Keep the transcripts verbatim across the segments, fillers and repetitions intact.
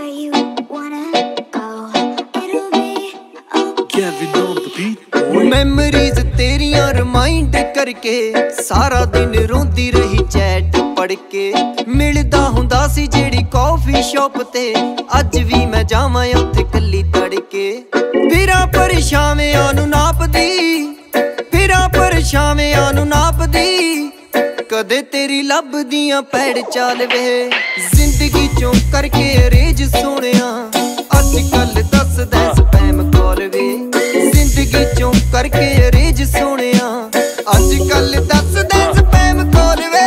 where you wanna go. It'll be okay. Kevin on the beat. Memories ਤੇਰੀਆਂ remind ਕਰਕੇ ਸਾਰਾ ਦਿਨ ਰੋਂਦੀ ਰਹੀ ਚੈਟ ਪੜ ਕੇ। ਮਿਲਦਾ ਹੁੰਦਾ ਸੀ ਜਿਹੜੀ ਕਾਫੀ ਸ਼ਾਪ ਤੇ, ਅੱਜ ਵੀ ਮੈਂ ਜਾਵਾਂ ਉੱਥੇ ਕੱਲੀ ਤੜਕੇ। ਫਿਰਾਂ ਪਰਛਾਵਿਆਂ ਨੂੰ ਨਾਪਦੀ, ਫਿਰਾਂ ਪਰਛਾਵਿਆਂ ਨੂੰ ਨਾਪਦੀ, ਕਦੇ ਤੇਰੀ ਲੱਭਦੀਆਂ ਪੈੜ ਚਾਲ ਵੇ। ਜ਼ਿੰਦਗੀ ਚੋਂ ਕਰਕੇ ਅਰੇਂਜ ਸੋਹਣਿਆ, ਅੱਜ ਕੱਲ ਦੱਸਦਾ ਸਪੈਮ ਕਾਲ ਵੇ। ਜ਼ਿੰਦਗੀ ਚੋਂ ਕਰਕੇ ਅਰੇਂਜ ਸੋਹਣਿਆ, ਅੱਜ ਕੱਲ ਦੱਸਦਾ ਸਪੈਮ ਕਾਲ ਵੇ।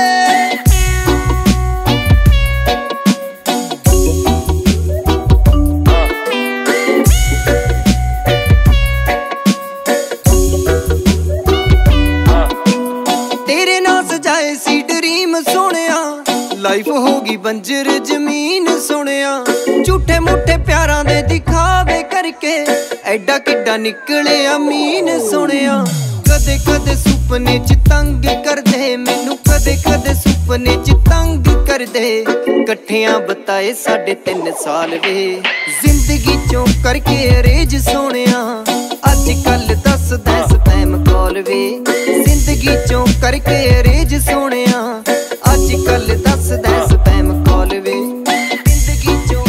ਤੇਰੇ ਨਾਲ ਸਜਾਏ ਸੀ ਡਰੀਮ ਸੋਹਣਿਆ, ਲਾਈਫ ਹੋ ਗਈ ਬੰਜਰ ਜ਼ਮੀਨ ਸੋਹਣਿਆ। ਝੂਠੇ ਮੂਠੇ ਪਿਆਰਾਂ ਦੇ ਦਿਖਾਵੇ ਕਰਕੇ ਐਡਾ ਕਿੱਡਾ ਨਿਕਲੇ ਅਮੀਨ ਸੋਹਣਿਆ। ਕਦੇ ਕਦੇ ਸੁਪਨੇ ਚ ਤੰਗ ਕਰਦੇ ਮੈਨੂੰ, ਕਦੇ ਕਦੇ ਸੁਪਨੇ ਚ ਤੰਗ ਕਰਦੇ। ਇਕੱਠਿਆਂ ਬਤਾਏ ਸਾਢੇ ਤਿੰਨ ਸਾਲ ਵੇ। ਜ਼ਿੰਦਗੀ ਚੋਂ ਕਰਕੇ ਅਰੇਂਜ ਸੋਹਣਿਆ, ਅੱਜ ਕੱਲ ਦੱਸਦਾ ਸਪੈਮ ਕਾਲ ਵੇ। ਜ਼ਿੰਦਗੀ ਚੋਂ ਕਰਕੇ ਅਰੇਂਜ ਸੋਹਣਿਆ, ਅੱਜ ਕੱਲ ਦੱਸਦਾ ਸਪੈਮ ਕਾਲ ਵੇ। ਜ਼ਿੰਦਗੀ ਚੋਂ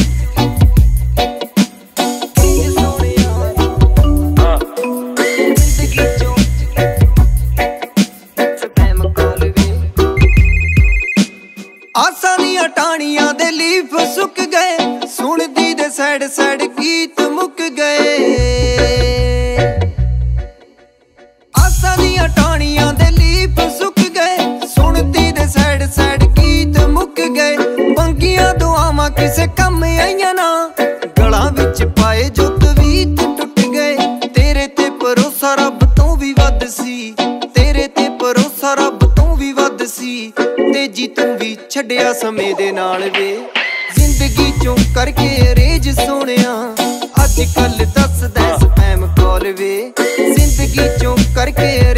ਅਰੇਂਜ ਸੋਹਣਿਆ, ਜ਼ਿੰਦਗੀ ਚੋਂ ਸਪੈਮ ਕਾਲ ਵੇ। ਆਸਾਂ ਦੀਆਂ ਟਾਹਣੀਆਂ ਦੇ ਲੀਫ ਸੁੱਕ ਗਏ, ਸੁਣਦੀ ਦੇ ਸੈਡ ਸੈਡ ਗੀਤ ਮੁੱਕ ਗਏ। ਆਸਾਂ ਦੀਆਂ ਟਾਹਣੀਆਂ ਦੇ ਲੀਫ ਸੁੱਕ ਗਏ, ਸੁਣਦੀ ਦੇ ਸੈਡ ਸੈਡ ਗੀਤ ਮੁੱਕ ਗਏ। ਬੰਗੀਆਂ ਦੁਆਵਾਂ ਕਿਸੇ ਕੰਮ ਆਈਆਂ ਨਾ, ਗਲਾਂ ਵਿੱਚ ਪਾਏ ਜੋ ਤਵੀਤ ਟੁੱਟ ਗਏ। ਤੇਰੇ ਤੇ ਭਰੋਸਾ ਰੱਬ ਤੋਂ ਵੀ ਵੱਧ ਸੀ, ਤੇਰੇ ਤੇ ਭਰੋਸਾ ਰੱਬ ਤੋਂ ਵੀ ਵੱਧ ਸੀ। ਤੇਜੀ ਤੂੰ ਵੀ ਛੱਡਿਆ ਸਮੇਂ ਦੇ ਨਾਲ ਵੇ। ਜ਼ਿੰਦਗੀ ਚੋਂ ਕਰਕੇ ਅਰੇਂਜ ਸੋਹਣਿਆ, ਅੱਜ ਕੱਲ ਦੱਸਦਾ ਸਪੈਮ ਕਾਲ ਵੇ। ਜ਼ਿੰਦਗੀ ਚੋਂ ਕਰਕੇ